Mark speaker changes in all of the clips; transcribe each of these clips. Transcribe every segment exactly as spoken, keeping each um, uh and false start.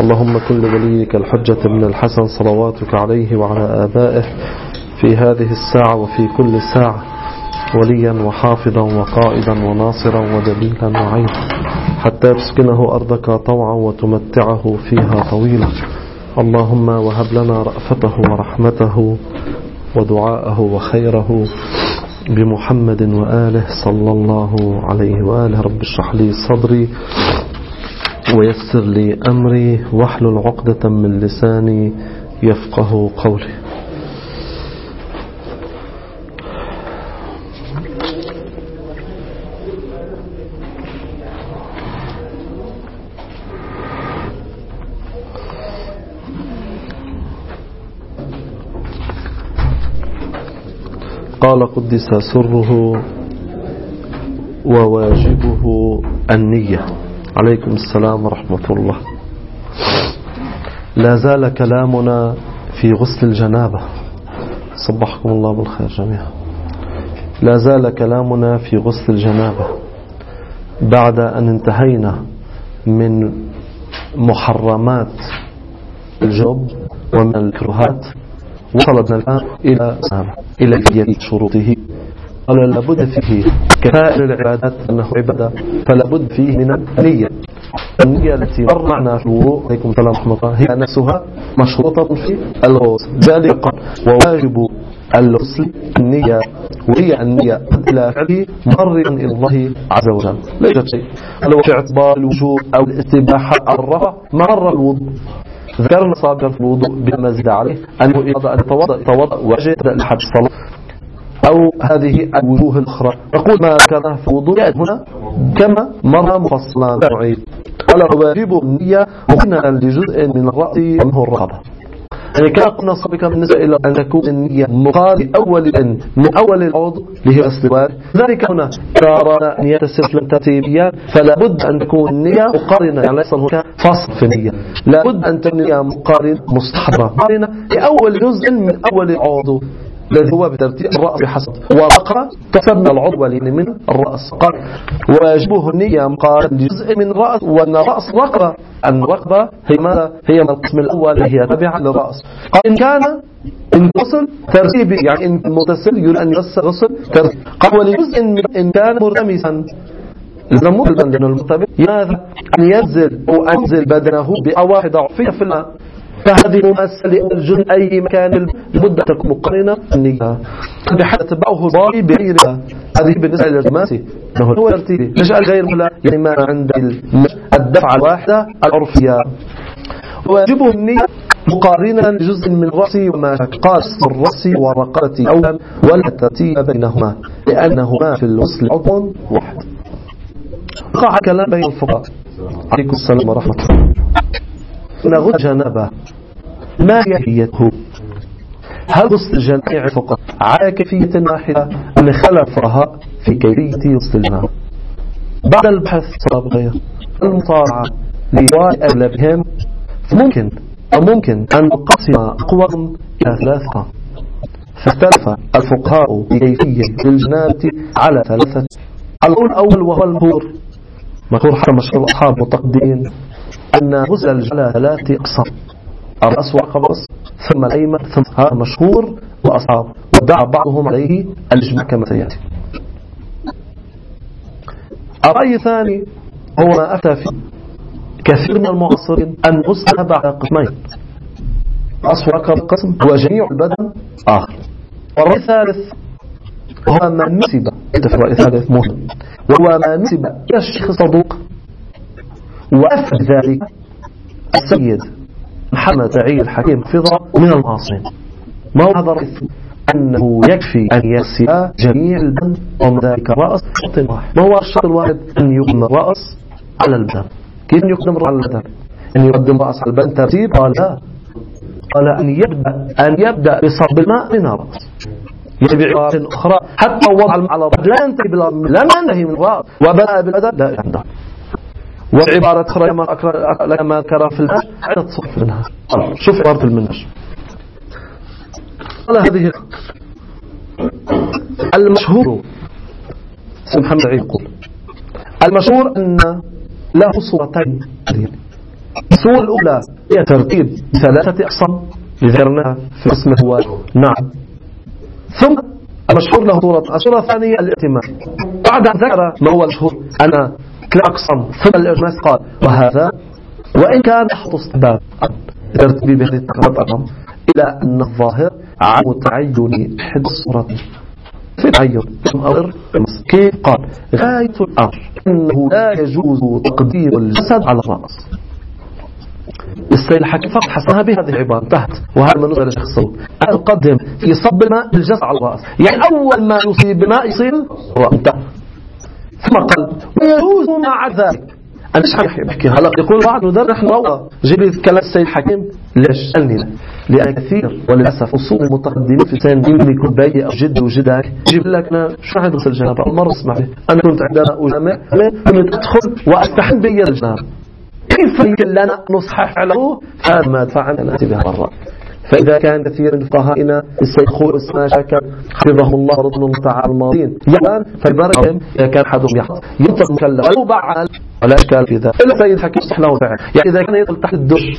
Speaker 1: اللهم كن لوليك الحجة بن الحسن صلواتك عليه وعلى آبائه في هذه الساعة وفي كل ساعة وليا وحافظا وقائدا وناصرا ودليلا وعينا حتى تسكنه أرضك طوعا وتمتعه فيها طويلا. اللهم وهب لنا رأفته ورحمته ودعاءه وخيره بمحمد وآله صلى الله عليه وآله. رب اشرح لي صدري ويسر لي أمري واحلل عقدة من لساني يفقه قولي. قال قدس سره وواجبه النية. عليكم السلام ورحمة الله. لا زال كلامنا في غسل الجنابة. صبحكم الله بالخير جميعا. لا زال كلامنا في غسل الجنابة بعد أن انتهينا من محرمات الجنب ومن الكرهات، وصلنا الآن إلى إلى كيفية شروطه. قال لابد فيه كسائر العبادات أنه عبادة، فلا بد فيه من النية. النية التي مر معنا في الوضوء عليكم السلام ورحمة الله هي نفسها مشروطة في الغسل. ذلك قال وواجب الغسل النية، وهي النية إلى فعله مقربا إلى الله عز وجل. ليست شيء لو في اعتبار الوجوب أو الاستباحة أو الرفع مر الوضوء. ذكرنا صادر في الوضوء بما زاد عليه أنه إذا يتوضأ يتوضأ وجه لحد الصلاة أو هذه الوجوه الأخرى. نقول ما كان في الوضوء هنا كما مر مفصلا نعيد. قال واجب النية وقلنا لجزء من الرأس ومنه الرقبة. يعني كما قلنا سابقا بالنسبة إلى أن تكون النية مقارنة أول من أول العضو اللي هي السواد. ذلك هنا إذا أردنا أن يتسلف لن ترتيبيا فلا بد أن تكون النية مقارنة، يعني ليس هناك فصل في النية. لا بد أن تكون النية مقارنة مستحضرة مقارنة لأول جزء من أول العضو الذي هو بترتيب الرأس بحسب ورقة كسبنا العضو اللي من الرأس. قال واجبه النية مقارنة لجزء من الرأس، وأن الرأس رقبة. أن الرقبة هي ماذا؟ هي من القسم الأول هي تابعة للرأس. قال إن كان إن غسل ترتيبي، يعني إن متصل يريد أن يغسل غسل ترتيب. قال ولجزء إن كان مرتمسا المرتمس لأن المرتمس ماذا؟ أن ينزل أو أنزل بدنه بأواحد عفية في الماء، فهذه مماثلة الجزء أي مكان المدة تكون مقارنة النية بحيث تبعه الضاري بغيرها. هذه بالنسبة للماسي أنه هو ترتيبي. نجعل غير لا يعني ما عند الدفعة الواحدة العرفية. واجبه النية مقارنة لجزء من رأسي وما قاس الرأس والرقبة أولا ولا ترتيب بينهما لأنهما في الوصل عضو واحد. وقع كلام بين الفقهاء عليكم السلام ورحمة الله. نغسل جنابه ما كيفيته؟ هل غسل جميع الفقهاء على كيفية واحدة أم اختلف الفقهاء في كيفية غسل الجنابه؟ بعد البحث السابق المطالعة لرواية أغلبهم ممكن أو ممكن أن نقسم أقوالهم إلى ثلاثة، فاختلف الفقهاء في كيفية الجنابة على ثلاثة. القول الأول وهو المشهور مشهور حتى مشهور أصحاب المتقدمين أن غسل الجنابة ثلاثة أقسام: الرأس والرقبة ثم الأيمن ثم. هذا مشهور وأصحاب ودعا بعضهم عليه الإجماع كما سيأتي. الرأي الثاني هو ما أفتى فيه كثير من المعاصرين أن غسل بعد قسمين: الرأس والرقبة قسم وجميع البدن آخر. والرأي الثالث هو ما نسب الرأي الثالث مهم وهو ما نسب إلى الشيخ الصدوق وأفد ذلك السيد محمد سعيد الحكيم حفظه من المعاصرين. ما هو هذا الرأي؟ أنه يكفي أن يغسل جميع البدن ومن ذلك الرأس شرط واحد. ما هو الشرط الواحد؟ أن يقدم الرأس على البدن. كيف يقدم الرأس على البدن؟ أن يقدم الرأس على البدن ترتيب؟ قال لا، قال أن يبدأ أن يبدأ بصب الماء من الرأس. يعني بعبارة أخرى حتى وضع الماء على الرأس لا ينتهي بالرأس، لم ينتهي من الرأس وبدأ بالبدن لا عنده. وعبارة أخرى كما ذكر في المنهج عدة صف منها. شوف عبارة المنهج. قال هذه المشهور محمد سعيد يقول المشهور أن له صورتين: الصورة الأولى هي ترتيب ثلاثة أقسام ذكرناها في اسم هو نعم. ثم المشهور له صورة. الصورة الثانية الائتمام. بعد أن ذكر ما هو المشهور أنا ثلاث أقسام ثم الإجماس قال وهذا وإن كان يحط استحباب ترتيب بهذه الثلاث إلى أن الظاهر عن متعين إحدى الصورتين في تعين كيف قال غاية الأمر أنه لا يجوز تقديم الجسد على الرأس. السيد الحكيم فقط حسنها بهذه العبارة انتهت. وهذا من نظر الشيخ الصوت أن يقدم في صب الماء الجسد على الرأس يعني أول ما يصيب بماء يصير الرأس انتهى. ثم قال ويجوز مع ذلك أنا مش حكي بحكي هلا يقول بعض ندر نحن روى جيب كلام السيد الحكيم ليش قالني لا لأن كثير وللأسف أصول المتقدمين في سن إني كوباية أو جد وجدك يجيب لك أنا شو عندي غسل الجنابة مرة اسمع لي أنا كنت عندنا أجمع كنت أدخل وأستحم بي الجنابة كيف يمكن لنا نصحح له هذا ما دفعنا نأتي بها مرة. فإذا كان كثير من فقهائنا السيد خور اسمه شاكر حفظهم الله رضي الله تعالى الماضين يعني فالبركة إذا كان حدهم يحط يطلق مكلف ولو بعل ولا إشكال في ذا إلا سيد حكي يصح له فعل يعني إذا كان يطلق تحت الدش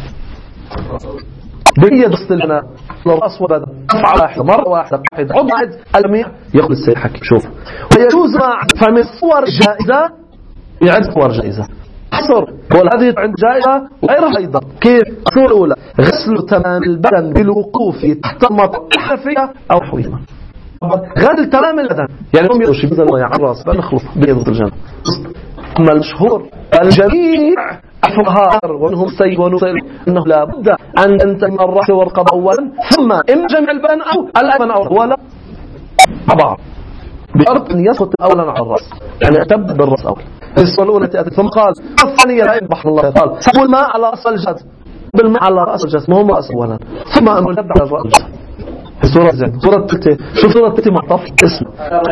Speaker 1: بقية دستلنا الرأس وبدأ أفعل واحدة مرة واحدة واحد عض واحد الميع يقول السيد حكي شوف ويجوز مع فمن صور جائزة يعد صور جائزة حصر قول هذه عند جائزة وغيرها أيضا كيف الصورة الأولى غسل تمام البدن بالوقوف تحت المطر الحنفية أو حويمة غسل تمام البدن يعني هم يمشي مثل ما يعرس بنخلص بيض الجنة. أما المشهور الجميع الفقهاء ومنهم سيد ونصير أنه لا بد أن تنتهي من الرأس والرقبة أولا ثم إما جمع البدن أو الأيمن أو ولا بعض بشرط أن يسقط أولا على الرأس يعني تبدأ بالرأس أولا الصورة الأولى تأتي ثم قال الثانية لا ينبح الله قال سبوا الماء على رأس الجسد بالماء على رأس الجسد ما هو رأس أولا ثم أمر الجد على رأس الجسد. الصورة زين صورة تتي شو صورة تتي معطف اسم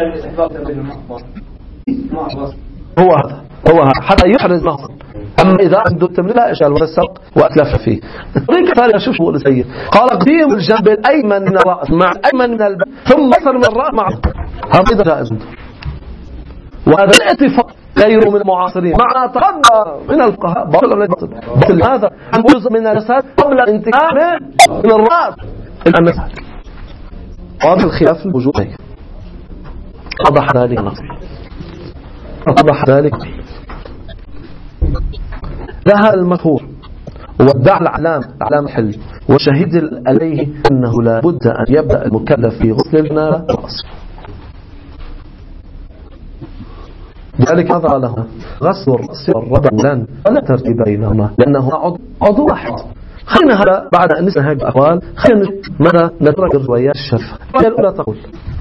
Speaker 1: هو هذا هو هذا حتى يحرز نهضا. أما إذا عنده التمرين لا إشكال ولا السبق وأتلف فيه. الطريقة الثانية شوف شو السيد قال قديم الجنب الأيمن من الرأس مع الأيمن من البدن ثم أثر من الرأس مع هذا جائز وهذا الاتفاق غير من المعاصرين مع تقدم من الفقهاء بطل بطل هذا عن جزء من الجسد قبل انتهاء من الرأس إلى المسحة. وهذا الخلاف الوجودي أضح ذلك نصر أضح ذلك لها المشهور وادعى العلام علام الحل وشهد عليه أنه لا بد أن يبدأ المكلف في غسل الجنابة رأسه. ذلك هذا له غسل الرأس والربع لن ولا ترتيب بينهما لأنه عضو, عضو واحد. خلينا هذا بعد أن نسمع هذه الأقوال خلينا ماذا نترك الروايات الشريفة. الرواية الأولى تقول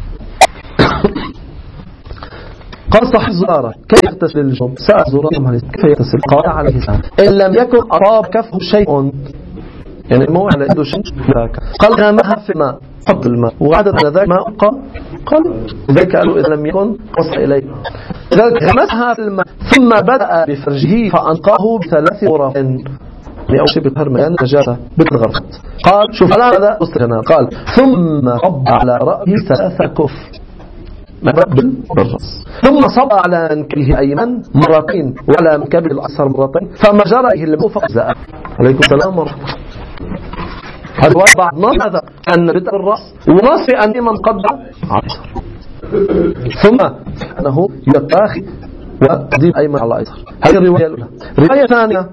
Speaker 1: قال صاحب زرارة كيف يغتسل الجنب سأل زرارة كيف يغتسل قال عليه السلام إن لم يكن أصاب كفه شيء يعني مو على يده شيء قال غمها في الماء حط الماء وعدد على ذلك ماء قال قال ذلك قالوا إذا لم يكن قص إليه ذلك غمسها في الماء ثم بدأ بفرجه فأنقاه بثلاث غرف يعني أو شيء بالهرمان نجاسة بالغرفة. قال شوف أنا هذا أستغنى قال ثم صب على رأسه ثلاثة كف مرد بالرأس ثم صب على منكبه أيمن مرتين وعلى منكبه الأيسر مرتين فما جرى الموفق زاء. عليكم السلام ورحمة الله. هذا بعض نص هذا أن بدء الرأس ونص أن من قدر عيسر ثم أنه يتاخي وتقديم أيمن على أيسر. هذه الرواية الأولى. رواية ثانية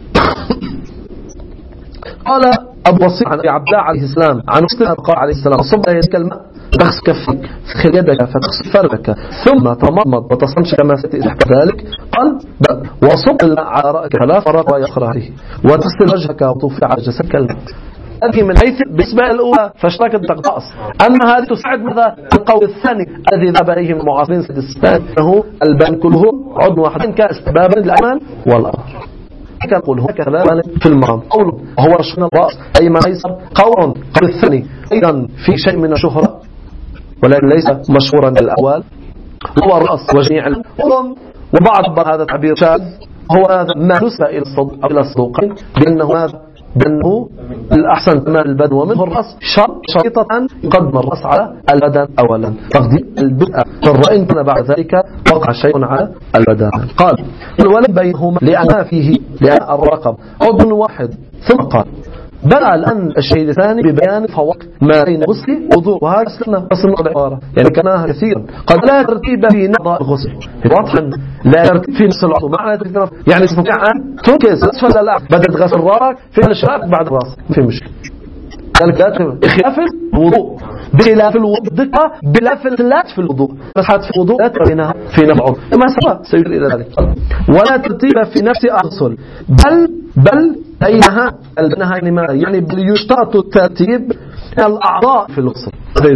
Speaker 1: قال أبو وصيح عن عبد الله عليه السلام عن مسلم قال عليه السلام صب يدك الماء تغسل كفك تغسل يدك فتغسل فرجك ثم تمضمض وتصنش كما ستحب ذلك قال وصب الماء على رأسك ثلاث مرات ويقرأ عليه وتغسل وجهك وتوفي على جسدك الماء. هذه من حيث بالنسبة الأولى فاشتركت تقطاس. أما هذه تساعد ماذا القول الثاني الذي ذهب إليه المعاصرين سيد السبان أنه البان كلهم عضو واحد كاستبابا للأعمال والأمر كان يقول هناك كلام في المرام قول هو رشنا الرأس أي ما يسر قول قول الثاني أيضا في شيء من الشهرة ولكن ليس مشهورا بالأول هو الرأس وجميع الأذن وبعض هذا التعبير شاذ هو هذا ما نسبة إلى الصدوقين بأنه هذا بأنه الأحسن تمام البدن ومنه الرأس شرط شريطة يقدم الرأس على البدن أولا تقديم البدء فالرأي إن بعد ذلك وقع شيء على البدن. قال ولم بينهما لأن فيه لأن الرقب عضو واحد ثم قال بقى الآن الشيء الثاني ببيان فوق ما بين غسل وضوء وهذا أصلنا أصلنا العبارة يعني كناها كثيرا قد لا ترتيب في نقضاء الغسل واضحا لا ترتيب في نفس العضو معنى يعني تستطيع أن تنكس أسفل لا بدأت غسل راسك في الشراك بعد راسك في مشكلة ذلك خلاف الوضوء بخلاف الوضوء دقة بخلاف الثلاث في الوضوء بس حتى في الوضوء لا ترينها في نفس العضو ما سوى سير إلى ذلك ولا ترتيب في نفس أغسل بل بل أينها البنها يعني ما يعني بل يشترط الترتيب الأعضاء في الغسل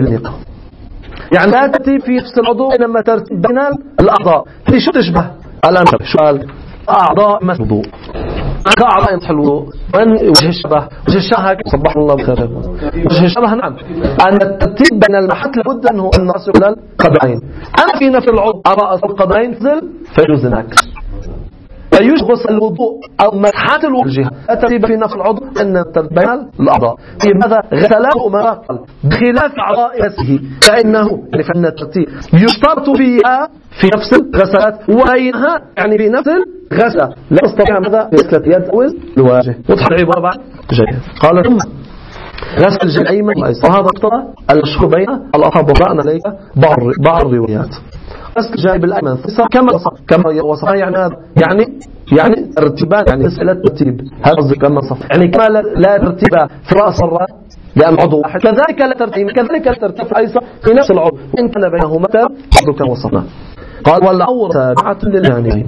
Speaker 1: يعني لا ترتيب في نفس العضو إنما ترتيب بين الأعضاء في شو تشبه الآن شو قال أعضاء مثل الوضوء كأعضاء يمسح الوضوء من وجه الشبه وجه الشبه صبح الله بخير وجه الشبه نعم أن الترتيب بين المحط لابد أنه الناس يقول القدمين أنا في نفس العضو أرى القدمين نزل فيجوز هناك فيجوز غسل الوضوء أو مسحات الوجه الترتيب في نفس العضو أن الترتيب بين الأعضاء لماذا غسله مراقل بخلاف أعضاء رأسه فإنه يعني فإن الترتيب يشترط فيها في نفس الغسلات وبينها يعني في نفس الغسلة لا تستطيع ماذا غسلة يد أو الوجه وضح العبارة بعد جيد قال ثم غسل الجهة الأيمن والأيسر وهذا اقتضى المشهور بين الأصحاب وقرأنا عليك بعض بعض الروايات غسل الجانب الأيمن كما وصف كما وصف يعني يعني يعني ترتيبان يعني مسألة ترتيب هذا قصدي كما وصف يعني كما لا ترتيب في رأس الرأس لأن عضو واحد كذلك لا ترتيب كذلك لا ترتيب في الأيسر في نفس العضو إن كان بينهما ترتيب كما وصفنا قال والعورة تابعة للجانبين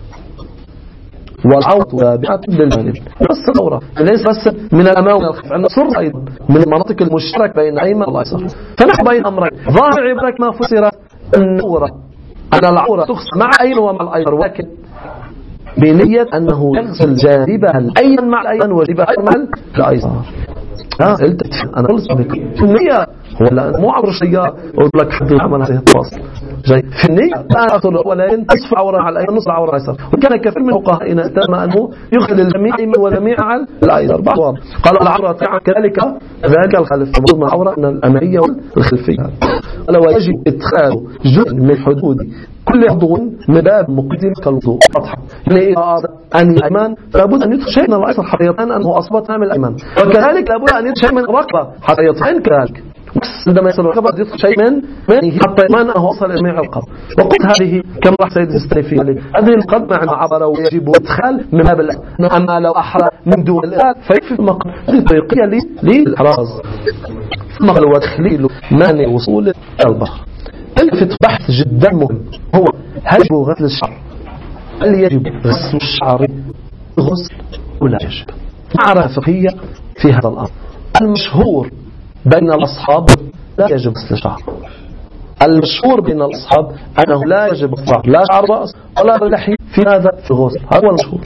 Speaker 1: والعورة تابعة للجانب بس العورة ليس بس من الأمام والخلف عندنا سر أيضا من المناطق المشترك بين الأيمن والأيسر فنحن بين أمرين ظاهر عبرك ما فسر النورة أن العورة تغسل مع الأيمن ومع الأيسر ولكن بنية أنه يغسل جانبها الأيمن مع الأيمن وجانبها مع الأيسر ها قلت أنا قلت بك في النية هو لا مو عبر الشيء أقول لك حد يعمل هذه التواصل جاي في النية لا أخذ ولكن أصف عورة على الأيمن نصف عورة على الأيسر وكان كثير من الفقهاء اتهم أنه يخل الجميع الأيمن والجميع على الأيسر بعضهم قال العورة كذلك ذلك الخلف من العورة من الأمامية والخلفية لو يجب إدخال جزء من حدود كل عضو من باب مقدم كالوضوء واضحة يعني إذا أراد أن الأيمان فلابد أن يدخل شيء من الأيسر حتى يطمئن أنه أصبت من الأيمان وكذلك لابد أن يدخل شيء من الرقبة حتى يطمئن كذلك عندما يصل الرقبة يدخل شيء من من حتى يطمئن أنه وصل إلى الرقبة وقلت هذه كما راح سيد السيفي هذه القد معنى عبر ويجب إدخال من باب الأيمان أما لو أحرى من دون الإدخال فيكفي المقام هذه طريقية للإحراز ثم قال وتخليل مانع وصول البحر الفت بحث جدا مهم هو هل يجب غسل الشعر هل يجب غسل الشعر غسل ولا يجب معرفة فقهية في هذا الأمر المشهور بين الأصحاب لا يجب غسل الشعر المشهور بين الأصحاب أنه لا يجب غسل لا شعر رأس ولا اللحية في هذا في الغسل هذا هو المشهور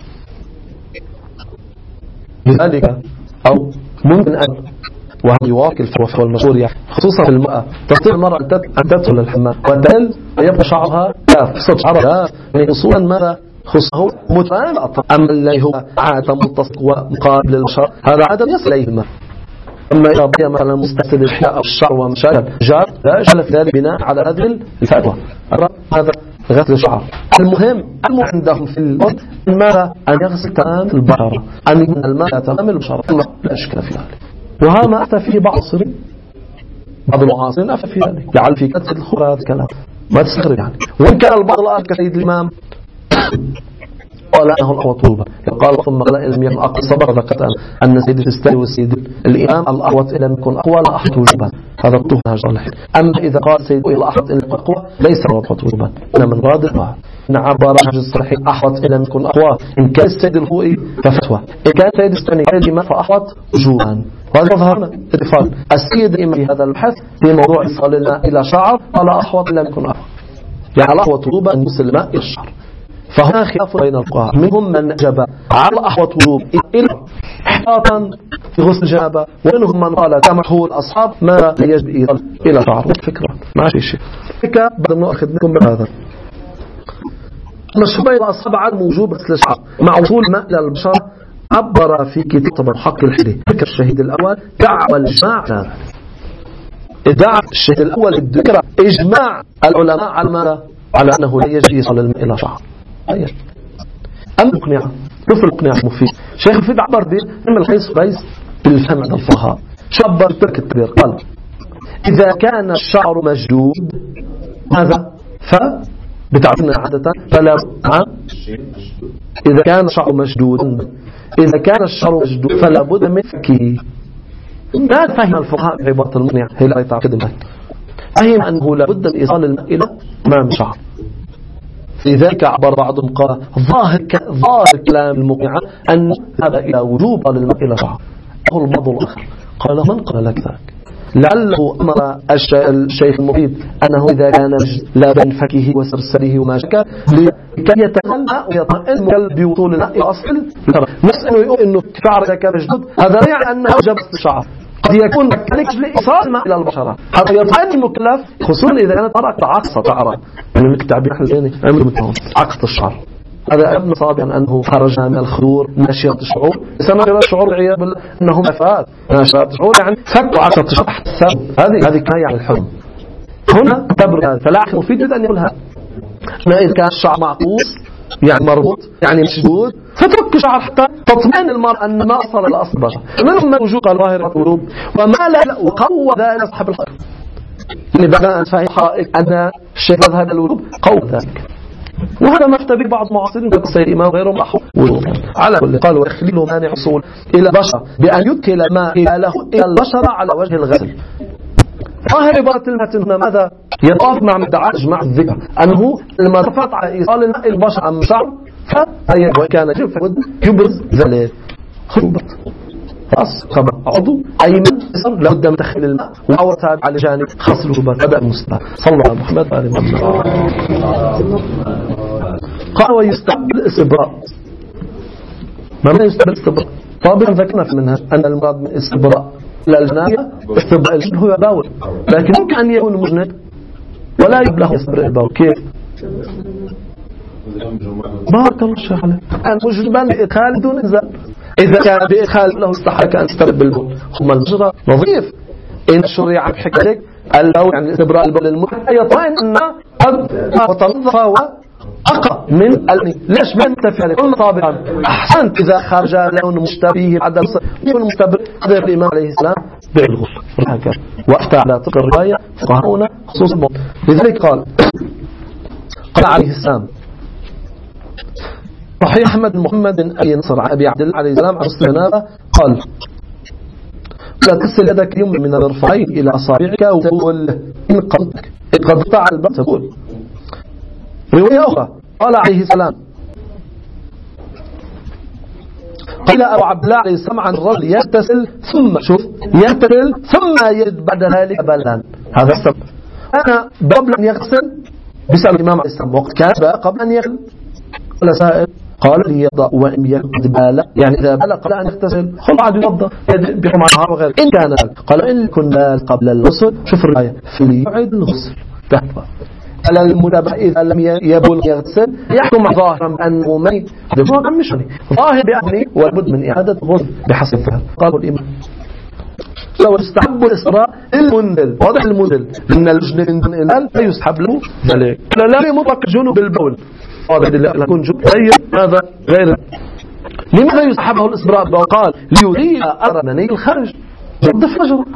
Speaker 1: لذلك أو ممكن أن وهذا يواكل الفتوى المشهور يعني خصوصا في المرأة تستطيع المرأة أن تدخل الحمام وتل ويبقى شعرها قصة شعرها يعني خصوصا ماذا خصوصه متفاهم أما اللي هو عادة متصق ومقابل للبشر هذا عادة يصل إليه الماء أما إذا بقي مثلا مستسد الحياء أو الشعر ومشاكل جار لا يجعل في ذلك بناء على هذه الفتوى هذا غسل الشعر المهم المهم عندهم في الأرض ماذا أن يغسل تمام البشرة أن يكون الماء تمام البشرة لا أشكال في ذلك وهذا ما أتى فيه بعض الصرين بعض المعاصرين أتى في ذلك لعل في كتب الخبر هذا الكلام ما تستغرب يعني وإن كان البعض الآن كسيد الإمام قال أنه الأقوى طلبة قال ثم قال إن لم يكن أقوى صبر ذكرت أن سيد الفستاني والسيد الإمام الأقوى إن لم يكن أقوى لا أحد وجبا هذا الطهر هجر الحين أما إذا قال سيد إلى أحد إن لم يكن أقوى ليس الأقوى طلبا إن من راد الواحد إن عبر حج الصحيح أحوط إن لم يكن أقوى إن كان السيد الخوئي ففتوى إن كان سيد الفستاني قال ما فأحوط وجوبا وهذا ظهرنا اتفاق السيد الإمام في هذا البحث في موضوع إصالنا إلى شعر قال أحوط إن لم يكن أقوى يعني الأقوى طلوبا أن يوصل الماء إلى الشعر فهنا خلاف بين الفقهاء منهم من أجاب على أحوط وجوب إلى احتاطا في غسل الجنابة ومنهم من قال كما هو الأصحاب ما يجب إيصال إلى شعر فكرة ما في شيء فكرة بعد ما أخذ منكم بهذا مشهور بين الأصحاب عدم وجوب غسل الشعر مع وصول الماء إلى البشرة عبر في كتاب حق الحدي ذكر الشهيد الأول دعوى الإجماع دعا الشهيد الأول ذكر إجماع العلماء على ماذا؟ على أنه لا يجب إيصال الماء إلى شعر. أم مقنعة كيف المقنعة مفيد شيخ مفيد عبر به من القيس قيس بالفهم عند الفقهاء. شو عبر ترك التبير قال إذا كان الشعر مشدود ماذا؟ ف بتعرفنا عادة فلا إذا كان الشعر مشدود إذا كان الشعر مشدود فلا بد من فكه. ما فهم الفقهاء عبارة المقنعة هي لا يتعقد معك فهم أنه لا بد من إيصال الماء إلى أمام الشعر. لذلك عبر بعضهم قال ظاهر ظاهر كلام المقنعة أن هذا إلى وجوب الماء إلى الشعر. أقول البعض الآخر قال من قال لك ذلك؟ لعله أمر الشيخ المفيد أنه إذا كان لا بين فكه وسرسله وما شكا لكي يتخلى ويطمئن الكلب بوصول الماء إلى أصل نسأله يقول أنه الشعر إذا كان مشدود هذا يعني أنه وجب الشعر قد يكون مكانك لإيصال الماء إلى البشرة حتى يطمئن المكلف خصوصا إذا كانت مرأة عقصة شعرها يعني من التعبير الحلواني عمل متهم عقصة الشعر هذا ابن صابع أنه خرج من الخدور ناشرة الشعور سنرى الشعور عياذ بالله أنه مفاد ناشرة الشعور يعني فك عشرة الشعور تحت السبب هذه هذه كناية عن الحلم هنا تبرد هذا فلا أخي مفيد أن يقول هذا إذا كان الشعر معقوص يعني مربوط يعني مشدود فترك الشعر حتى تطمئن المرأة أن ما أصل إلى أصل البشر من وجود الظاهرة القلوب وما لا وقوى ذلك أصحاب الحق يعني بعد أن فهم حائق أن الشيخ هذا الوجوب قوى ذلك وهذا ما افتى به بعض معاصرين كالسيد الإمام وغيرهم أحو على كل قال ويخليله مانع حصول إلى البشر بأن يدخل الماء له إلى البشر على وجه الغسل. ظاهر عبارة المتن هنا ماذا يتوافق مع مدعاة إجماع الذكر أنه لما رفض على إيصال الماء إلى البشر أم شعر فكان جيب فقد يبرز ذلك خروبت خلاص خبر عضو أيمن يسر لابد من تدخل الماء وأول تابع على جانب خاص الرطوبات هذا المستوى صلى الله عليه محمد وآله محمد. قال ويستحب الاستبراء. ما معنى يستحب الاستبراء؟ طبعا ذكرنا منها أن المراد من الاستبراء لا الجناية استبراء الجنب هو باول لكن ممكن أن يكون مجند ولا يبلغ يستبراء الباول كيف؟ بارك الله الشيخ عليه أن مجربا لإدخال دون إنزال إذا كان بإدخال له استحق أن يستبرئ بالبول ثم المجرى نظيف إن الشريعة بحكمتك البول يعني استبراء البول المحن يطمئن أن قد وتنظف وأقى من الألم ليش ما نتفعل قلنا طابقا أحسنت إذا خرج لون مشتبه عدم يكون مستبرئ هذا الإمام عليه السلام بالغسل وأفتى على تلك الرواية فقهاؤنا خصوصا لذلك قال قال عليه السلام صحيح أحمد بن محمد بن أبي نصر عن أبي عبد الله عليه السلام عن غسل الجنابة قال لا تغسل يدك يوم من المرفقين إلى أصابعك وتقول إن قضتك قد قطع الباب تقول. رواية أخرى قال عليه السلام قال أبو عبد الله عليه السلام عن الرجل يغتسل ثم شوف يغتسل ثم يجد بعد ذلك بلا هذا السبب أنا قبل أن يغسل بسأل الإمام عليه السلام وقت كان قبل أن يغسل قال سائل قال ليضع وإن يكد بالا يعني إذا بال قبل أن يغتسل خل عاد يوضع بهم عنها وغير إن كان قال إن كن بال قبل الغسل شوف الرأي فليعيد الغسل تحفة على المتابع إذا لم يبل يغتسل يحكم ظاهرا بأنه مني هذا هو مشني ظاهر بأنه ولابد من إعادة غسل بحسب فهم قالوا الإمام لو استحب الإسراء المنزل واضح المنزل لأن الجنب من دون إنزال لا يستحب له ذلك لا لا مطلق جنوب البول واضح لكن جنوب غير هذا غير لماذا يستحبه الإسراء وقال ليريد أرمني الخارج ضد فجر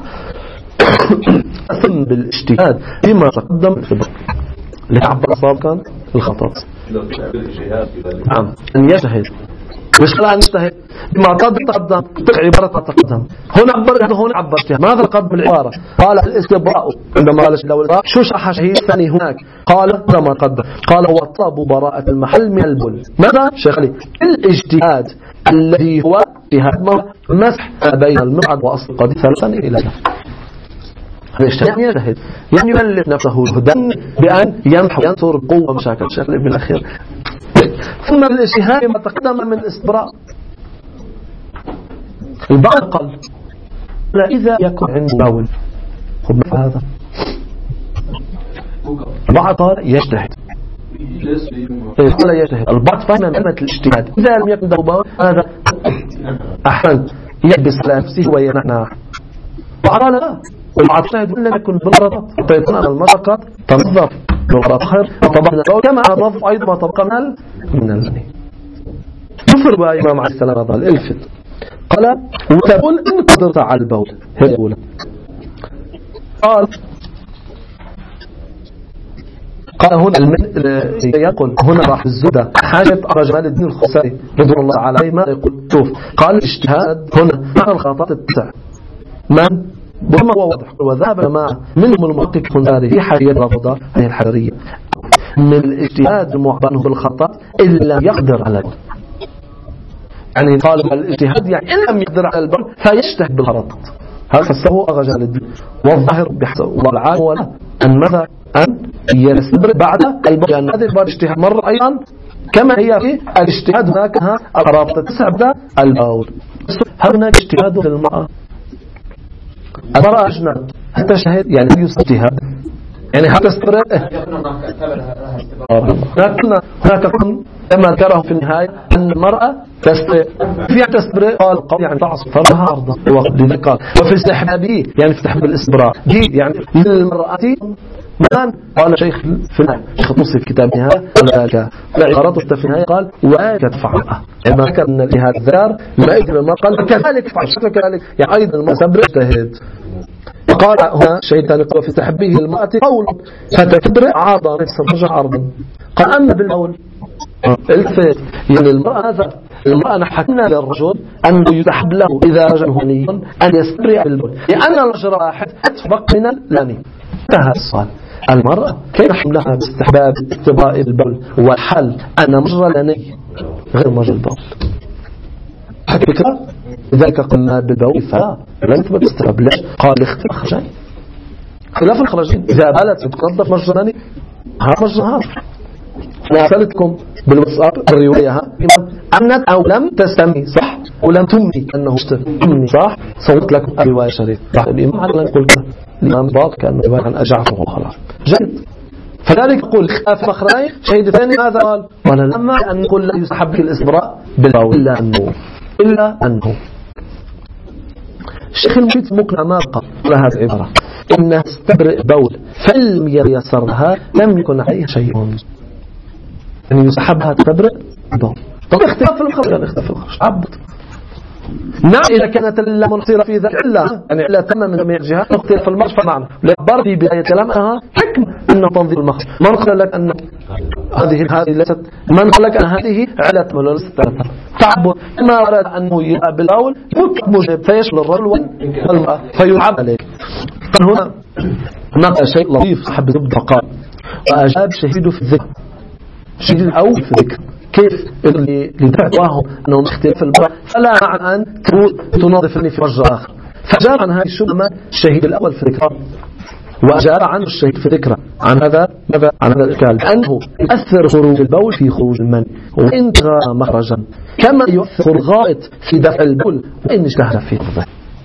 Speaker 1: ثم بالاجتهاد فيما تقدم في البول لعبر أصاب كان الخطأ نعم أن يجتهد مش لا نجتهد بما قد تقدم عبارة تقدم هنا عبر هنا عبرتها ماذا قدم العبارة قال الاستبراء عندما قال لو شو شرح شهيد ثاني هناك قال كما قدم قال هو طلب براءة المحل من البول ماذا شيخ علي الاجتهاد الذي هو اجتهاد مسح بين المقعد وأصل القضية ثلاثا إلى ثلاثة يعني يجتهد يعني يملك نفسه هدى بأن ينحو ينصر القوة مشاكل شيخ ابن الأخير ثم الاجتهاد ما تقدم من الاستبراء البعض قال لا إذا يكون عنده باول خب هذا البعض قال يجتهد قال يجتهد البعض فهم أن الاجتهاد إذا لم يكن له باول هذا أحيانا يلبس على نفسه وينعنع، وأرى لا والعطاء يقول لنا يكون بالغرضات طيبنا المشقات تنظف بالغرض خير طبعنا كما أضاف أيضا ما طبقا من المني. يفر بقى إمام عليه السلام هذا الإلفت قال وتقول إن قدرت على البول هي الأولى. قال قال هنا المن يقول هنا راح الزودة حاجة رجال الدين الخسائي رضوان الله عليه ما يقول شوف قال الاجتهاد هنا مع الخطأ التسع من بما هو واضح وذهب معه منهم المحقق الخنزاري في حرية رفضة هي الحرية من الاجتهاد معظمه بالخطأ إلا يقدر على البول. يعني قال الاجتهاد يعني إن لم يقدر على البول فيجتهد بالخطأ هذا فسه رجال الدين والظاهر بحسب والعام ولا أن ماذا أن يستبرئ بعد البول لأن هذه البول اجتهاد مرة أيضا كما هي في الاجتهاد هناك الرابطة تسعب البول. هل هناك اجتهاد للمرأة المرأة أجنب حتى شهد يعني يستجهاد يعني حتى استبرئ هناك هناك كما ذكره في النهاية أن المرأة تستبرئ في تستبرئ قال قول يعني تعصب فرها عرضا لذلك قال وفي استحبابه يعني في استحباب الإسبراء دي يعني للمرأة مثلا قال شيخ في النهاية شيخ توصي في كتاب النهاية عبارته في النهاية قال وآية تفعلها يعني ما كان لهذا الذكر ما يجري ما قال كذلك فعل شكل كذلك يعني أيضا المستبرئ اجتهد. قال هنا شيء ثاني قال في تحبيه المرأة قول فتكبر عرضا نفسه عرضا قال أما بالقول الفت يعني المرأة هذا المرأة حكمنا للرجل أن يتحب له إذا رجل هني أن يستبرئ بالبول لأن الرجل واحد أتفق من اللاني. انتهى السؤال المرأة كيف حملها باستحباب استبراء البول والحل أن مجرى لاني غير مجرى البول فكرة لذلك قلنا بالبول فلن تبقى باستحباب ليش قال اختلاف الخرجين خلاف الخرجين إذا بالت تتنظف مجرى لاني ها مجرى ها أنا أرسلتكم بالواتساب الرواية أمنت أو لم تستمي صح ولم تمني أنه تمني صح صوت لكم الرواية شريف صح الإمام على نقول الإمام ضاد كأنه رواية عن أجعفه وخلاص جيد. فذلك يقول اختلاف مخرجين شهيد ثاني ماذا قال ولا لما أن نقول لا يستحب الإسبراء بالبول إلا أنه إلا أنه الشيخ المجيد مقنع ما قال لها العبارة إنها استبرئ بول فلم يسرها لم يكن عليه شيء يعني يسحبها تستبرئ بول. طب اختلاف في الخرج يعني اختلاف في الخرج عبد نعم إذا كانت اللام منصيرة في ذلك إلا يعني إلا تم من جميع الجهات نقتل في المرج فمعنى لأخبار في بداية كلامها حكم أن تنظير المخرج من قال لك أن هذه هذه ليست من قال لك أن هذه علة ولا ليست ثلاثة تعبد ما أراد أنه يلعب بالأول يكتب مجيب فيشمل الرجل والمرأة فيلعب عليه. هنا نقل شيء لطيف صاحب زبدة قال وأجاب شهيده في الذكر شهيد الأول في الذكر كيف اللي لدعواه أنه مختلف المرأة فلا معنى أن تنظفني في وجه آخر فجاب عن هذه الشبهة الشهيد الأول في ذكر وأجاب عنه الشهيد في ذكره عن هذا ماذا عن هذا الإشكال لأنه يؤثر خروج البول في خروج المني وإن تغى مخرجا كما يؤثر الغائط في دفع البول وإن اجتهد في هذا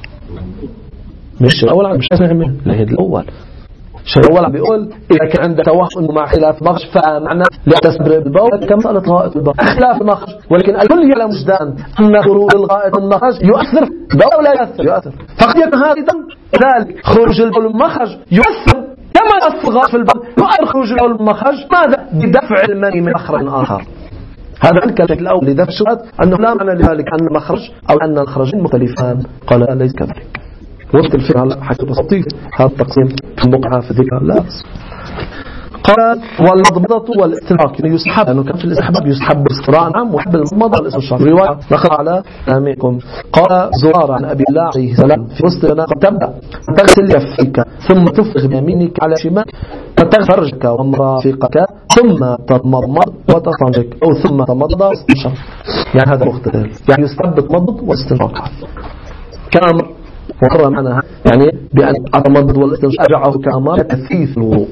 Speaker 1: مش الأول مش نعمل الشهيد الأول الشيء الأول بيقول إذا كان عندك توهم مع خلاف مخرج فمعنى لا تستبرئ بالبول كما قالت غائط البول خلاف المخرج ولكن الكل يعلم مجدان أن خروج الغائط المخرج يؤثر بول لا يؤثر يؤثر فقد يكون هذا ذلك خروج البول المخرج يؤثر كما يؤثر الغائط في البول يؤثر خروج البول المخرج ماذا بدفع المني من مخرج آخر. هذا الكلام الأول لدفع الشبهات أنه لا معنى لذلك أن مخرج أو أن الخرجين مختلفان قال ليس كذلك وقت الفعل حيث بسطيف هذا التقسيم في المقعة في ذكر الله. قال والمضمضة والاستنشاق يعني يسحب لأنه كان في الاستحباب يسحب باستراء نعم وحب المضمضة والاستنشاق رواية نقل على أميكم قال زرار عن أبي الله عليه السلام في وسط الناقة تبدأ تغسل يفيك ثم تفرغ بيمينك على شمال فتغفرجك ومرافقك ثم تضمضمض وتستنشق أو ثم تمضض واستنشاق يعني هذا مختلف يعني يستحب تمضض واستنشاق كان وقرر معناها يعني بأن أتمضض والاستنشاق أجعه كأمر تثيث الوضوء.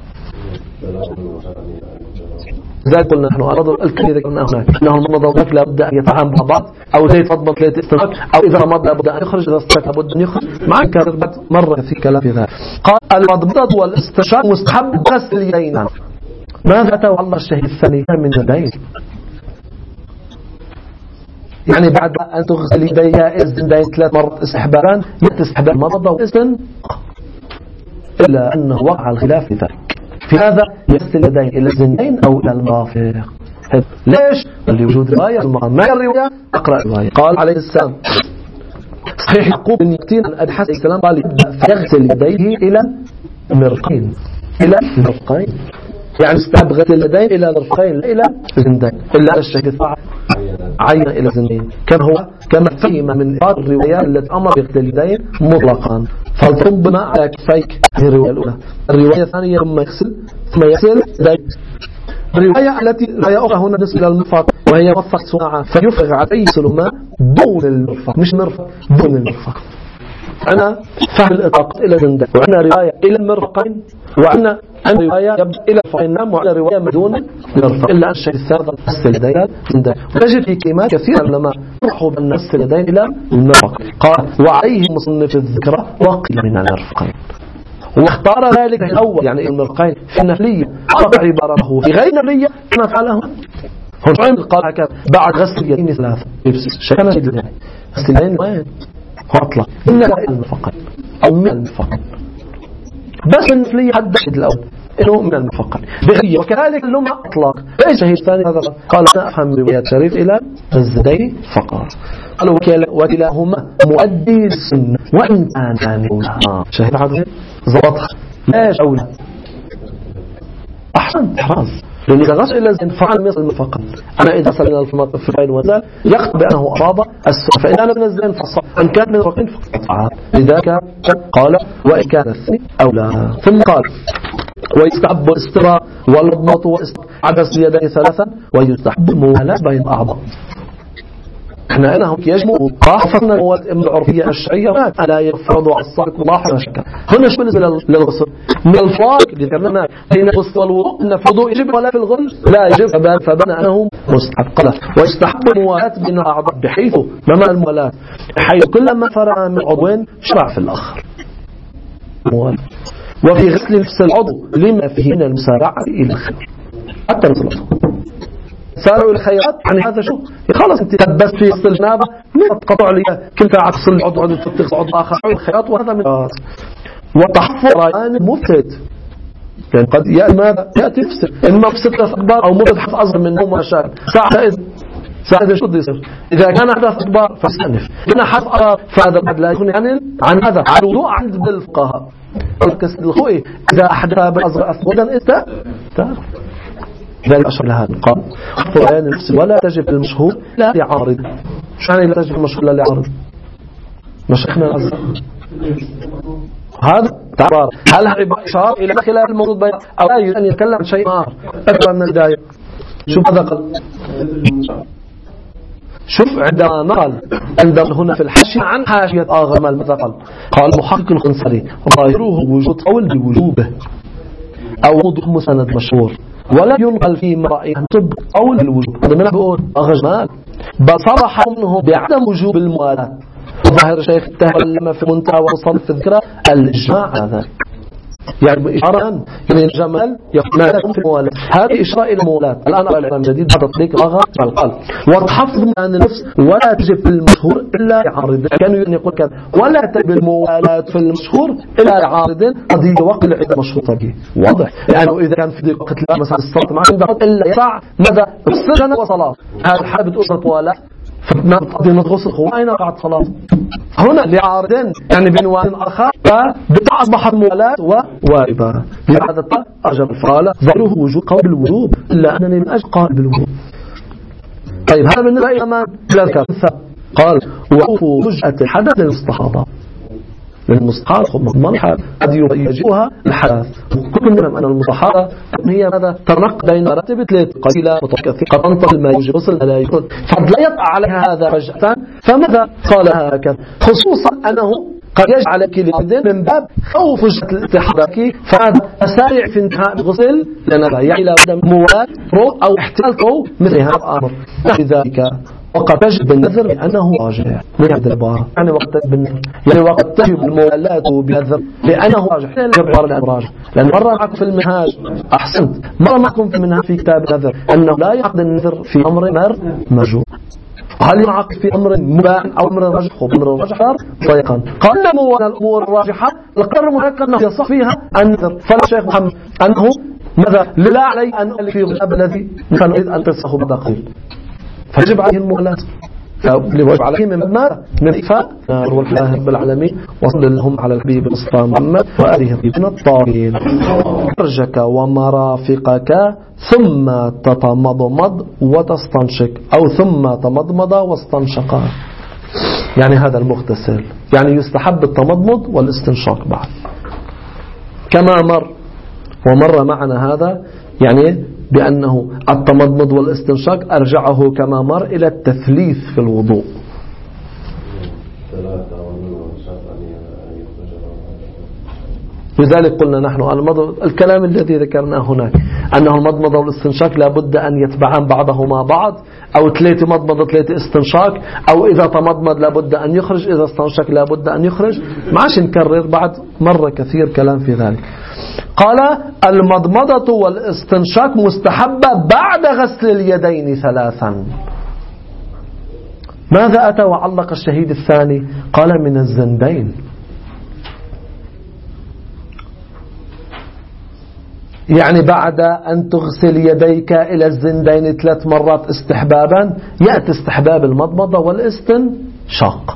Speaker 1: إذا قلنا نحن أرادوا الكلمة إذا قلنا هناك أنه المضمضة هناك لابد أن يتعامل مع بعض أو زي تضمض لا تستنشق أو إذا مضى لابد أن يخرج إذا استنشق لابد أن يخرج معك كربت مرة في كلام في ذلك. قال المضمضة والاستنشاق مستحب غسل اليدين. ماذا أتى الله الشهيد الثاني من يدين يعني بعد أن تغسل يديك الزندين ثلاث مرات استحبابا يتستحباب مرضى وإذن، إلا أنه وقع الخلاف في ذلك. في هذا يغسل يدين إلى الزندين أو إلى المرافق. ليش؟ لوجود رواية المقام. ما الرواية؟ أقرأ الرواية. قال عليه السلام صحيح يعقوب بن يقتين عن أبي حسن السلام قال فيغسل يديه إلى المرفقين، إلى المرفقين، يعني استحب غسل اليدين إلى المرفقين لا إلى الزندين، إلا الشيخ عين إلى الزندين كان هو كما فهم من بعض الروايات التي أمر بغسل اليدين مطلقا. فالصب بما على كفيك هذه الرواية الأولى. الرواية الثانية ثم يغسل ثم يغسل يديه. الرواية التي رواية أخرى هنا بالنسبة للمرفق وهي مرفق صناعة فيفرغ عليه سلماء دون المرفق، مش مرفق دون المرفق. أنا فهم الإطلاق إلى الزندين، وعندنا رواية إلى المرفقين، وعندنا رواية يبدأ إلى الفقين، وعندنا رواية دون المرفق. إلا أن الشيء الثالث غسل اليدين الزندين. وتجد في كلمات كثيرة لما روحوا بأن غسل اليدين إلى المرفق. قال وعليه مصنف الذكرى وقيل من المرفقين، واختار ذلك الأول يعني المرفقين في النفلية، أربع عبارته في غير النفلية كما فعله هنا. قال هكذا بعد غسل اليدين ثلاثة شكرا جدا. غسل اليدين وين؟ أطلق إن المرفقين أو من المرفقين، بس النفلية حدد الأول إنه من المرفقين بغية، وكذلك اللهم أطلق ليس هي الثاني. هذا قال أنا أفهم رواية شريف إلى الزندين فقط. قالوا وكلاهما مؤدي السنة وإن كان ثانيهما شهيد عظيم ضبطها. ليش أولى؟ أحسن إحراز، لأن إذا غسل إلى الزندين فعل مثل المرفق. أنا إذا صلنا الفمات في الفين وزال يخطب بأنه أراد السنة، فإن أنا من الزندين فصل أن كان من المرفقين فقط. لذلك قال وإن كان الثاني أولى. ثم قال ويستحب الاستراء والمضمضة والاستراء على غسل اليدين ثلاثا، ويستحب الموالاة بين الأعضاء. احنا هنا يجب قافتنا المواد العرفية الشرعية لا يفرض على الصالح الله شكا. هنا شو بالنسبة للغسل من الفارق اللي ذكرنا بين الغسل والوضوء ان في الوضوء يجب ولا في الغسل لا يجب، فبنى انه مستحب. قال ويستحب الموالاة بين الأعضاء بحيث ما الموالاة حيث كلما فرع من عضوين شرع في الآخر. وفي غسل نفس العضو لما فيه من المسارعة إلى الخير حتى نصلته سارعوا الخيرات. يعني هذا شو خلاص انت تبست في غسل الجنابة ما تقطع لي كل ساعة تغسل عضو عضو تغسل عضو آخر الخيرات، وهذا من وتحفظ رأيان مفسد. يعني قد يأتي ماذا يأتي مفسد إما مفسد أكبر أو مفسد حفظ أصغر منه ما شاء ساعة ساعة شو يصير إذا كان حدث أكبر فاستأنف، كان حدث أصغر فهذا بعد لا يكون عن عن هذا عن الوضوء عند الفقهاء الخوئي إذا أحدث بالأصغر أثبودا إنت تعرف ذلك أشار لهذا. قال فبيان النفس ولا تجب المشهور لا لعارض. شو يعني لا تجب المشهور لا لعارض؟ مشيخنا الأزهر هذا تعبار هل هذا إشارة إلى خلاف الموجود بين أو لا يريد أن يتكلم عن شيء آخر أكبر من البداية. شو ماذا قال؟ شوف عندما نقل عندما هنا في الحاشية عن حاشية آغر ماذا قال؟ قال محقق الخنصري ظاهره وجود قول بوجوبه أو وضوح مسند مشهور ولا ينقل في رأي طب قول الوجوب. هذا من بقول أغجمال بل صرح منه بعدم وجوب الموالاة. ظاهر الشيخ تكلم في منتهى وصل في الذكرى الإجماع هذا يعني إشارة يعني الجمال يقول في الموالاة. هذه إشارة إلى الموالاة. الآن أرى الإعلام الجديد بعد تطبيق رغى القلب وتحفظ عن النفس ولا تجب في المشهور إلا يعارض. كانوا يقول كذا ولا تجب الموالاة في المشهور إلا يعارض قضية وقت العدة مشروطة به واضح. لأنه إذا كان في وقت مثلا الصلاة معهم بعد إلا يسع ماذا السجن وصلاة هذا حابة أسرة موالاة فنقضي نتغسل خوائنا بعد صلاة هنا لعارضين يعني بنوان آخر فأصبحت موالاة وواربة. لهذا أجب الفعالة ظهره وجوب قول بالوجوب إلا أنني من أجل قائل بالوجوب. طيب هذا بالنسبة إلى ما ذكر قال وقفوا فجأة الحدث للمستحاضة للمستحاضة مضمنها قد يجيبها الحدث. كل منهم أن المستحاضة هي ماذا تنق بين مراتب ثلاث قليلة وكثيرة قد تنطق ما يجب وصل لا يكون فلا يقع عليها هذا فجأة. فماذا قال هكذا خصوصا أنه قد يجعل كلمة من باب خوف فجأة الاستحاضة فهذا أسارع في انتهاء الغسل لأنه يعني لا بد من مواد أو احتمال قو مثل هذا الأمر. لذلك وقد تجب النذر لأنه راجع من هذا العبارة يعني وقت تجب النذر يعني وقد تجب الموالاة بالنذر لأنه راجع عبارة لأنه راجع. لأن مرة معكم في المنهاج أحسنت مرة معكم في المنهاج في كتاب النذر أنه لا يعقد النذر في أمر مر مرجو هل ينعقد في أمر مباح أو أمر راجح وأمر راجح ضيقا؟ قال من الأمور الراجحة القرار المتأكد أنه يصح فيها النذر. فلا شيخ محمد أنه ماذا لا علي أن ألف في الأب الذي نريد أن تصحه بدقيق، فيجب عليه الموالاة. فلوجب عليه من ماذا؟ من إفاء روح الله رب العالمين وصل لهم على الحبيب المصطفى محمد وآله من الطاغين. فرجك ومرافقك ثم تتمضمض وتستنشق، أو ثم تمضمض واستنشق، يعني هذا المغتسل، يعني يستحب التمضمض والاستنشاق بعد كما مر ومر معنا هذا، يعني بأنه التمضمض والاستنشاق أرجعه كما مر إلى التثليث في الوضوء. لذلك قلنا نحن الكلام الذي ذكرناه هناك أنه المضمضة والاستنشاق لابد أن يتبعان بعضهما بعض، أو ثلاثة مضمضة ثلاثة استنشاق، أو إذا تمضمض لابد أن يخرج، إذا استنشق لابد أن يخرج. ما عادش نكرر بعد مرة كثير كلام في ذلك. قال المضمضة والاستنشاق مستحبة بعد غسل اليدين ثلاثا. ماذا أتى وعلق الشهيد الثاني؟ قال من الزندين، يعني بعد أن تغسل يديك إلى الزندين ثلاث مرات استحبابا يأتي استحباب المضمضة والاستنشاق،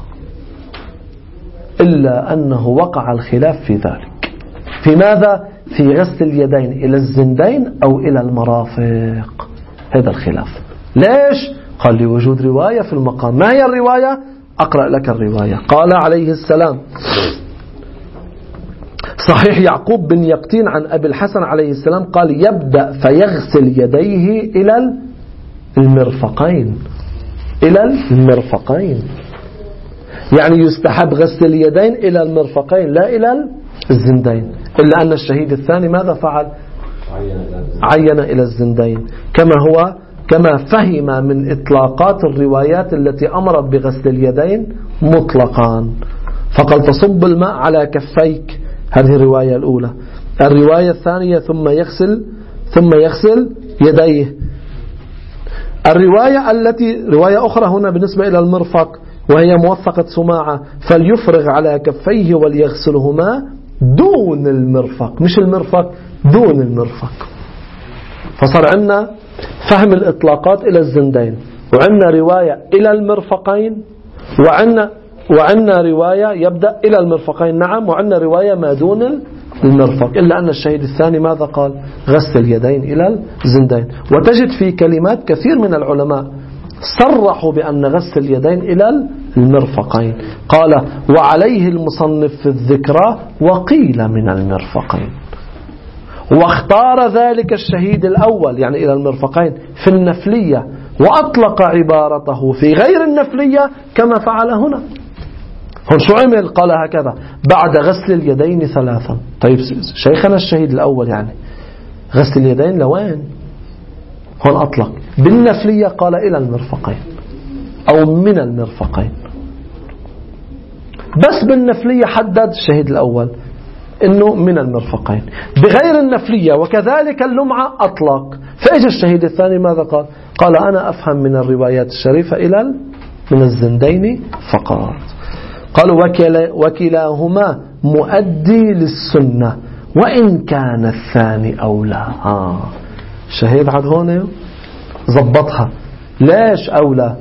Speaker 1: إلا أنه وقع الخلاف في ذلك. في ماذا؟ في غسل اليدين إلى الزندين أو إلى المرافق. هذا الخلاف. ليش؟ قال لوجود رواية في المقام. ما هي الرواية؟ أقرأ لك الرواية. قال عليه السلام صحيح يعقوب بن يقتين عن أبي الحسن عليه السلام قال يبدأ فيغسل يديه إلى المرفقين، إلى المرفقين، يعني يستحب غسل اليدين إلى المرفقين لا إلى الزندين. إلا أن الشهيد الثاني ماذا فعل؟ عين إلى الزندين، كما هو كما فهم من إطلاقات الروايات التي أمرت بغسل اليدين مطلقا. فقال تصب الماء على كفيك، هذه الرواية الأولى. الرواية الثانية ثم يغسل ثم يغسل يديه. الرواية التي رواية أخرى هنا بالنسبة إلى المرفق وهي موثقة سماعة فليفرغ على كفيه وليغسلهما دون المرفق، مش المرفق، دون المرفق. فصار عندنا فهم الإطلاقات إلى الزندين، وعندنا رواية إلى المرفقين، وعندنا وعندنا رواية يبدأ إلى المرفقين نعم، وعندنا رواية ما دون المرفق. إلا أن الشهيد الثاني ماذا قال؟ غسل اليدين إلى الزندين. وتجد في كلمات كثير من العلماء صرحوا بأن غسل اليدين إلى المرفقين. قال وعليه المصنف في الذكرى وقيل من المرفقين، واختار ذلك الشهيد الأول يعني إلى المرفقين في النفلية، وأطلق عبارته في غير النفلية كما فعل هنا. هون شو عمل؟ قال هكذا بعد غسل اليدين ثلاثا. طيب شيخنا الشهيد الأول يعني غسل اليدين لوين؟ هون أطلق بالنفلية قال إلى المرفقين أو من المرفقين، بس بالنفلية حدد الشهيد الأول إنه من المرفقين، بغير النفلية وكذلك اللمعة أطلق. فإجا الشهيد الثاني ماذا قال؟ قال أنا أفهم من الروايات الشريفة إلى من الزندين فقط. قالوا وكلا وكلاهما مؤدي للسنة وإن كان الثاني أولى. آه شهيد عاد هون زبطها. ليش أولى؟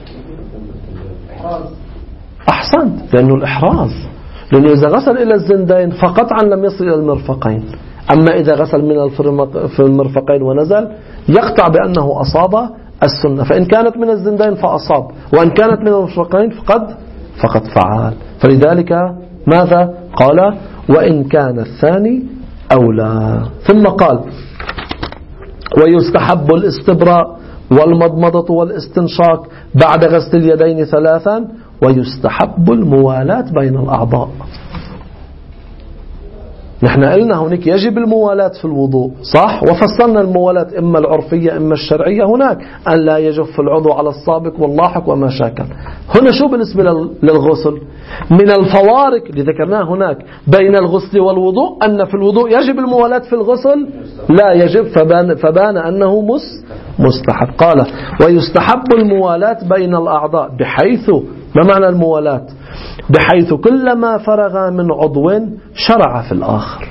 Speaker 1: أحسنت، لأنه الإحراز، لأنه إذا غسل إلى الزندين فقطعا لم يصل إلى المرفقين، أما إذا غسل من في المرفقين ونزل يقطع بأنه أصاب السنة. فإن كانت من الزندين فأصاب، وإن كانت من المرفقين فقد فقد فعل. فلذلك ماذا قال؟ وإن كان الثاني أولى. ثم قال ويستحب الاستبراء والمضمضة والاستنشاق بعد غسل اليدين ثلاثا، ويستحب الموالاة بين الأعضاء. نحن قلنا هناك يجب الموالاة في الوضوء صح، وفصلنا الموالاة إما العرفية إما الشرعية. هناك أن لا يجف العضو على السابق واللاحق وما شاكل. هنا شو بالنسبة للغسل؟ من الفوارق اللي ذكرناها هناك بين الغسل والوضوء أن في الوضوء يجب الموالاة، في الغسل لا يجب، فبان, فبان أنه مستحب. قال ويستحب الموالاة بين الأعضاء بحيث، ما معنى الموالاة؟ بحيث كلما فرغ من عضو شرع في الآخر،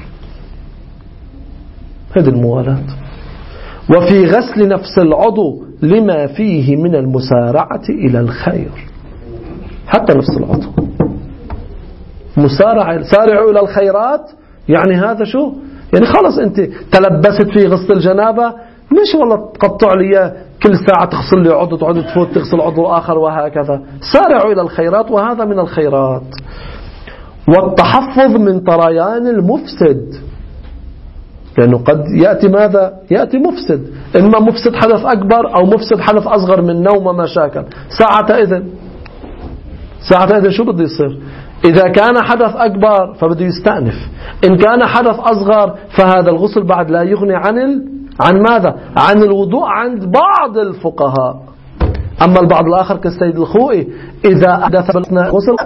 Speaker 1: هذه الموالاة. وفي غسل نفس العضو لما فيه من المسارعة إلى الخير، حتى نفس العضو مسارعة، سارعوا إلى الخيرات، يعني هذا شو؟ يعني خلص أنت تلبست في غسل الجنابة، مش والله تقطع لي كل ساعة تغسل لي عضو، تعود تفوت تغسل عضو آخر وهكذا. سارعوا إلى الخيرات، وهذا من الخيرات. والتحفظ من طريان المفسد، لأنه قد يأتي ماذا؟ يأتي مفسد، إما مفسد حدث أكبر أو مفسد حدث أصغر من نوم ومشاكل. ساعة إذن ساعة إذن شو بده يصير؟ إذا كان حدث أكبر فبده يستأنف، إن كان حدث أصغر فهذا الغسل بعد لا يغني عن ال... عن ماذا؟ عن الوضوء عند بعض الفقهاء. أما البعض الآخر كالسيد الخوئي إذا أحدث بالأثناء غسل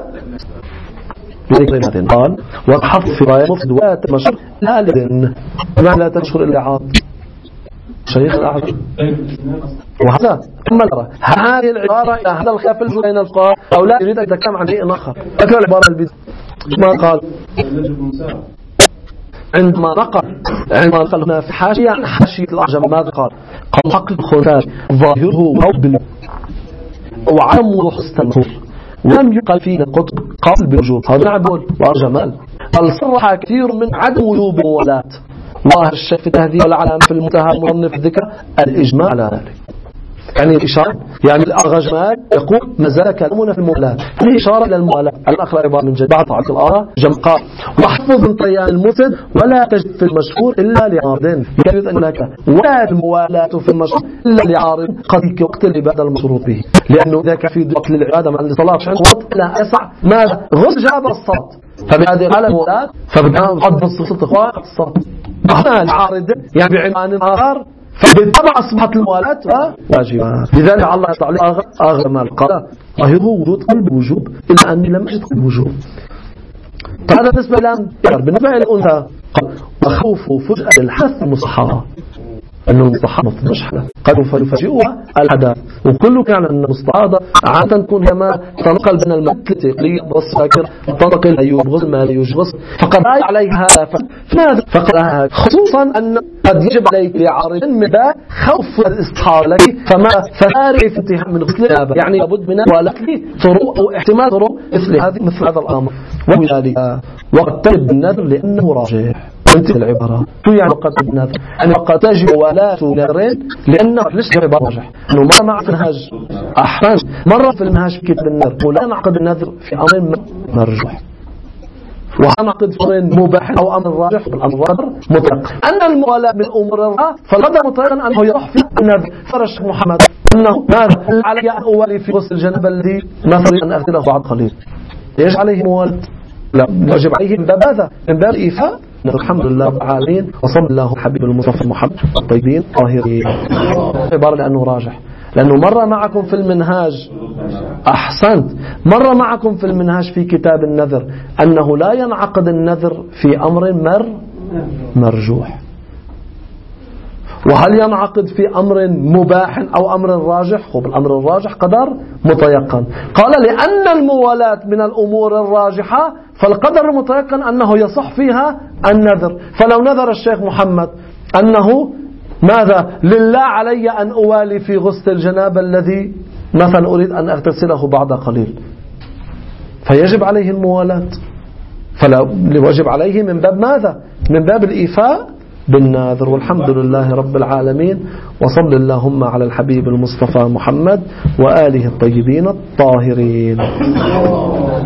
Speaker 1: قال وتحفظ في غاية مفسد ولا تمشر لا لذن ما لا تشكر إلا عاط شيخ الأعظم. وهذا أما العبارة، هذه العبارة إلى هذا الخلاف بين الفقهاء أو لا يريد أن يتكلم عن شيء آخر. أكثر العبارة البدء ما قال عندما نقل عندما نقلنا في حاشية عن حاشية الأعجم ماذا قال؟ قال حق الخلاف ظاهره وبال وعدم وضوح التنظر، ولم يقل فيه القطب قال بالوجوب. هذا عبول وجمال. قال صرح كثير من عدم وجوب الموالاة. ظاهر الشيخ في التهذيب والعلام في المنتهى المصنف ذكر الإجماع على ذلك، يعني الإشارة، يعني الأغا جمال يقول ما زال كلامنا في الموالاة، هذه إشارة إلى الموالاة. الأخ عبارة من جد بعض عبد الآراء جم قال واحفظ من طيان المفسد ولا تجد في المشهور إلا لعارض، يجوز أن لك ولا الموالاة في المشهور إلا لعارض قد وقت العبادة المشروط به، لأنه إذا كان في وقت للعبادة مع الصلاة عشان وقت لا أسع ما غسل جاب الصلاة، فبهذه الحالة الموالاة فبدأ قد نصف الصلاة الصلاة هذا عارض يعني بعنوان آخر، فبالطبع أصبحت الموالاة واجبة. لذلك الله تعالى أغلى ما قال ظاهره وجود قلب وجوب إلا أني لم أجد قلب وجوب. هذا بالنسبة لهم. بالنسبة للأنثى وخوف فجأة الحث مصحرة، أنه مصحرة مش حدث قد يفاجئها الحدث، وكله كان أن المستعاضة عادة تكون كما تنقل بين المثل تقليد بص فاكر تنقل أيوب غسل ما لا يجغسل فقد رأي عليها فماذا فقرها، خصوصا أن قد يجب عليك لعارض من باب خوف الاستحار لك، فما فارع في انتهاء من غسل الآباء، يعني لابد من ولكن طرق أو احتمال طرق مثل هذه مثل هذا الأمر. وبذلك وقد تجب النذر لأنه راجح. انت العبارة شو يعني وقت النذر؟ أنا وقد تجب ولا نذرين لأنه ليش عبارة راجح؟ إنه مرة مع في النهاج أحسن، مرة في النهاج في كتاب النذر، ولا نعقد النذر في أمر مرجوح، ونعقد في أمر مباح أو أمر راجح والأمر مطلق. أن الموالاة من أمور الرأى فالقدر مطلقا أنه يروح في النذر. فرش محمد أنه ماذا علي أن أولي في غسل الجنابة الذي مثلا أن أغسله بعد قليل، ليش عليه موالد؟ لا يجب عليه من باب هذا من باب الإيفاء. الحمد لله رب العالمين، وصلى الله حبيب المصطفى محمد الطيبين الطاهرين. عبارة لأنه راجح، لأنه مرة معكم في المنهاج أحسنت، مرة معكم في المنهاج في كتاب النذر أنه لا ينعقد النذر في أمر مر مرجوح. وهل ينعقد في أمر مباح أو أمر راجح؟ هو بالأمر الراجح قدر متيقن. قال لأن الموالاة من الأمور الراجحة فالقدر المتيقن أنه يصح فيها النذر. فلو نذر الشيخ محمد أنه ماذا لله علي أن أوالي في غسل الجنابة الذي مثلا أريد أن أغتسله بعد قليل، فيجب عليه الموالاة، فلا يجب عليه من باب ماذا؟ من باب الإيفاء بالناذر. والحمد لله رب العالمين، وصل اللهم على الحبيب المصطفى محمد وآله الطيبين الطاهرين.